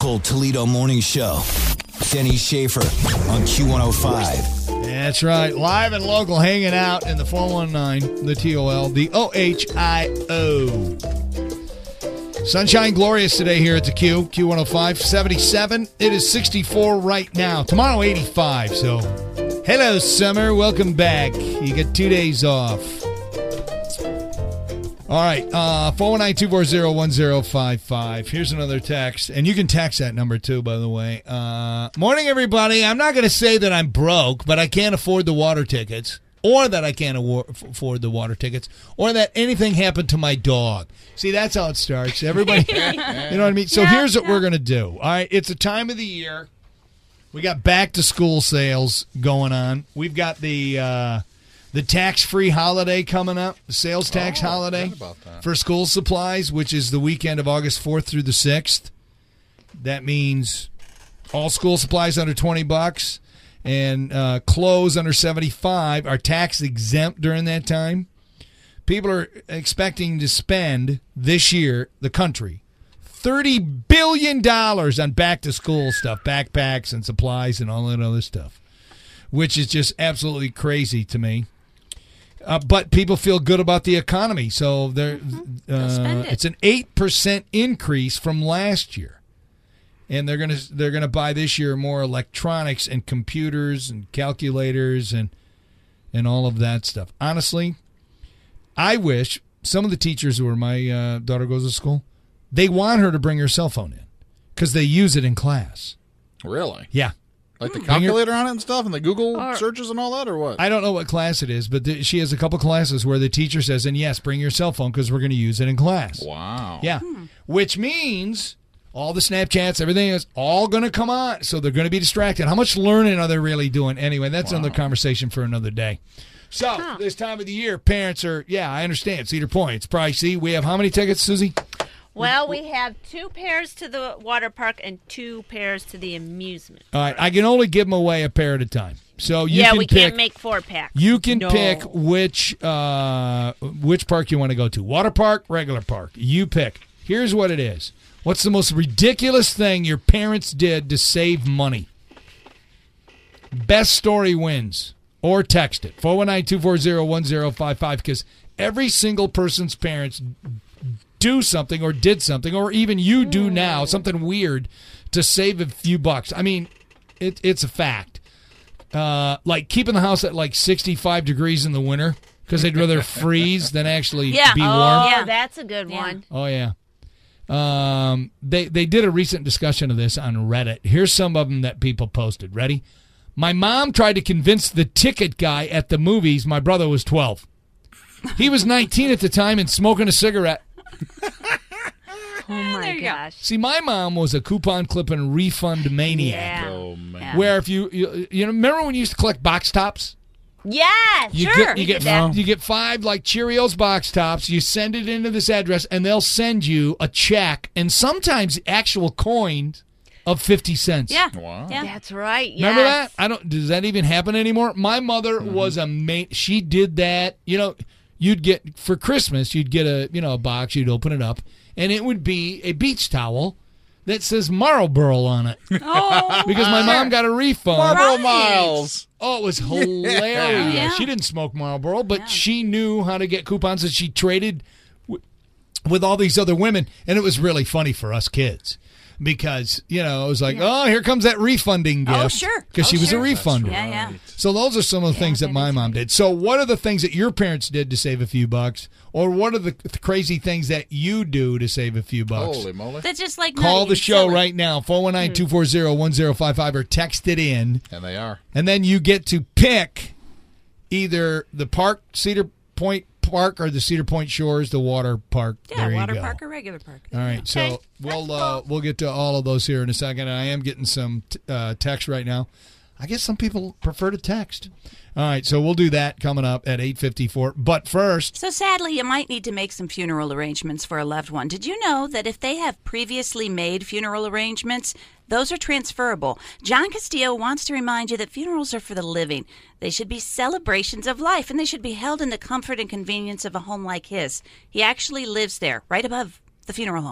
Michael Toledo Morning Show. Denny Schaefer on Q105. That's right. Live and local, hanging out in the 419, the TOL, the OHIO. Sunshine glorious today here at the Q105. 77. It is 64 right now. Tomorrow, 85. So, hello, summer. Welcome back. You get 2 days off. All right, 419-240-1055. Here's another text, and you can text that number too, by the way. Morning, everybody. I'm not going to say that I'm broke, but I can't afford the water tickets, or that I can't afford the water tickets, or that anything happened to my dog. See, that's how it starts. Everybody, you know what I mean? So here's what we're going to do. All right, it's a time of the year. We got back-to-school sales going on. We've got the tax-free holiday coming up, the sales tax holiday for school supplies, which is the weekend of August 4th through the 6th. That means all school supplies under $20 and clothes under $75 are tax exempt during that time. People are expecting to spend this year, the country, $30 billion on back-to-school stuff, backpacks and supplies and all that other stuff, which is just absolutely crazy to me. But people feel good about the economy, so it's an 8% increase from last year, and they're gonna buy this year more electronics and computers and calculators and all of that stuff. Honestly, I wish some of the teachers where my daughter goes to school, they want her to bring her cell phone in because they use it in class. Really? Yeah. Like the calculator on it and stuff and the Google searches and all that, or what? I don't know what class it is, but she has a couple classes where the teacher says, and yes, bring your cell phone because we're going to use it in class. Wow. Yeah. Which means all the Snapchats, everything is all going to come on, so they're going to be distracted. How much learning are they really doing? Anyway, that's another conversation for another day. So, this time of the year, parents are, I understand, Cedar Point, it's pricey. We have how many tickets, Susie? Well, we have 2 pairs to the water park and 2 pairs to the amusement park. All right, I can only give them away a pair at a time. So you can we can't make 4-packs. You can pick which park you want to go to. Water park, regular park. You pick. Here's what it is. What's the most ridiculous thing your parents did to save money? Best story wins. Or text it. 419-240-1055 because every single person's parents do something or did something, or even you do now, something weird to save a few bucks. I mean, it's a fact. Like keeping the house at like 65 degrees in the winter because they'd rather freeze than actually be warm. Yeah, that's a good one. Oh, yeah. They did a recent discussion of this on Reddit. Here's some of them that people posted. Ready? My mom tried to convince the ticket guy at the movies my brother was 12. He was 19 at the time and smoking a cigarette. Oh my gosh! See, my mom was a coupon clipping refund maniac. Yeah. Oh man! Where if you remember when you used to collect box tops? Yeah, You get 5 like Cheerios box tops. You send it into this address, and they'll send you a check and sometimes actual coins of 50 cents. Yeah. Wow. Yeah. That's right. Yes. Remember that? Does that even happen anymore? My mother was she did that. You'd get for Christmas, you'd get a box, you'd open it up, and it would be a beach towel that says Marlboro on it. Oh, because my mom got a refund. Marlboro Miles. Oh, it was hilarious. Yeah. She didn't smoke Marlboro, but she knew how to get coupons, and she traded with all these other women, and it was really funny for us kids. Because, it was like, here comes that refunding gift. Oh, sure. Because she was a That's refunder. right. Yeah. So those are some of the things that my mom did. So what are the things that your parents did to save a few bucks? Or what are the crazy things that you do to save a few bucks? Holy moly. That's just like Call nutty the and show silly. right now, 419-240-1055, or text it in. And they are. And then you get to pick either the park, Cedar Point Park, or the Cedar Point Shores, the water park. Yeah, there water you go. park or regular park. All right, so we'll get to all of those here in a second. I am getting some text right now. I guess some people prefer to text. All right, so we'll do that coming up at 8:54. But first, So sadly, you might need to make some funeral arrangements for a loved one. Did you know that if they have previously made funeral arrangements, those are transferable? John Castillo wants to remind you that funerals are for the living. They should be celebrations of life, and they should be held in the comfort and convenience of a home like his. He actually lives there, right above the funeral home.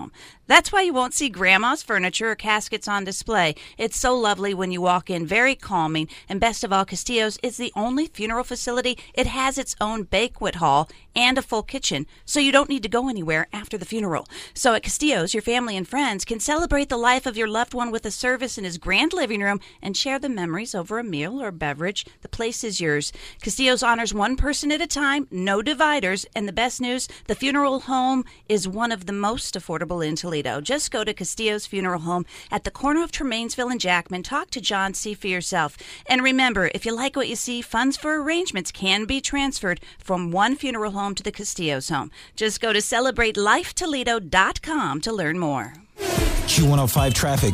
That's why you won't see grandma's furniture or caskets on display. It's so lovely when you walk in, very calming. And best of all, Castillo's is the only funeral facility. It has its own banquet hall and a full kitchen, so you don't need to go anywhere after the funeral. So at Castillo's, your family and friends can celebrate the life of your loved one with a service in his grand living room and share the memories over a meal or beverage. The place is yours. Castillo's honors one person at a time, no dividers, and the best news, the funeral home is one of the most affordable in Toledo. Just go to Castillo's Funeral Home at the corner of Tremainsville and Jackman. Talk to John, see for yourself. And remember, if you like what you see, funds for arrangements can be transferred from one funeral home to the Castillo's home. Just go to CelebrateLifeToledo.com to learn more. Q105 traffic